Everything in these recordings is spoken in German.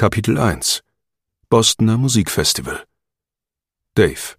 Kapitel 1 Bostoner Musikfestival. Dave.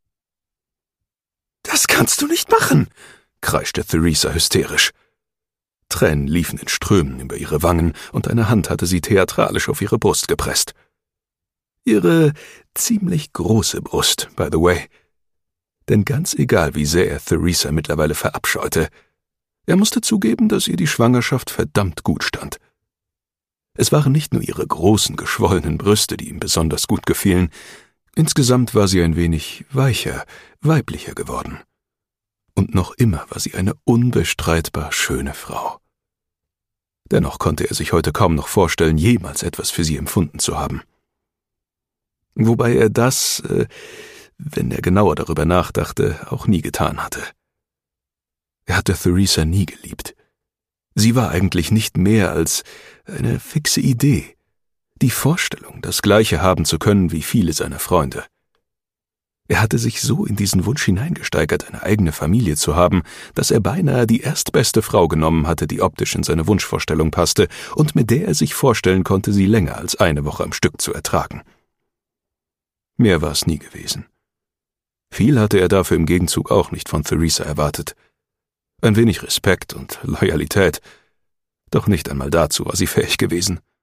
»Das kannst du nicht machen«, kreischte Theresa hysterisch. Tränen liefen in Strömen über ihre Wangen und eine Hand hatte sie theatralisch auf ihre Brust gepresst. Ihre ziemlich große Brust, by the way. Denn ganz egal, wie sehr er Theresa mittlerweile verabscheute, er musste zugeben, dass ihr die Schwangerschaft verdammt gut stand. Es waren nicht nur ihre großen, geschwollenen Brüste, die ihm besonders gut gefielen. Insgesamt war sie ein wenig weicher, weiblicher geworden. Und noch immer war sie eine unbestreitbar schöne Frau. Dennoch konnte er sich heute kaum noch vorstellen, jemals etwas für sie empfunden zu haben. Wobei er das, wenn er genauer darüber nachdachte, auch nie getan hatte. Er hatte Theresa nie geliebt. Sie war eigentlich nicht mehr als eine fixe Idee, die Vorstellung, das Gleiche haben zu können wie viele seiner Freunde. Er hatte sich so in diesen Wunsch hineingesteigert, eine eigene Familie zu haben, dass er beinahe die erstbeste Frau genommen hatte, die optisch in seine Wunschvorstellung passte und mit der er sich vorstellen konnte, sie länger als eine Woche am Stück zu ertragen. Mehr war es nie gewesen. Viel hatte er dafür im Gegenzug auch nicht von Theresa erwartet. Ein wenig Respekt und Loyalität, doch nicht einmal dazu war sie fähig gewesen.